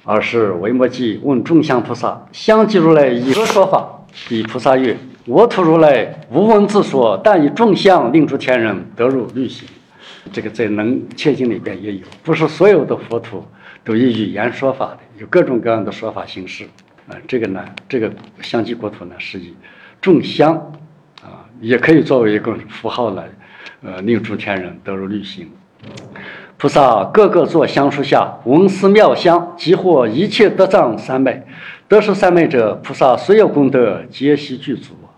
而是维摩诘问众相菩萨：相继如来以何说法？彼菩萨曰：我土如来无文字说，但以众相令诸天人得入律行。这个在能切经里边也有，不是所有的佛土都以语言说法的，有各种各样的说法形式。这个相继国土呢是以众相也可以作为一个符号来令诸天人得入律行。菩萨个个坐香树下，闻思妙香，即获一切得障三昧。得受三昧者，菩萨所有功德皆悉具足。